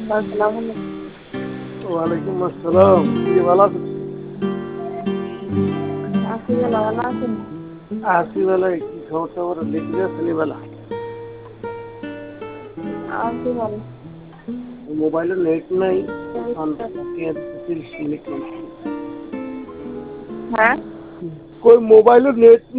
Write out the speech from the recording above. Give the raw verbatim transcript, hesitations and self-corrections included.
আসসালামু আলাইকুম। ওয়ালাইকুম আসসালাম। কি ভালো আছেন? আছি ভালো, ভালো আছেন? আছি বেলা কি খবর টবর লিখে আসেনি বেলা আছি ভালো। মোবাইলে নেট নাই এই তো। নেট নাই হ্যাঁ कोई मोबाइल नेट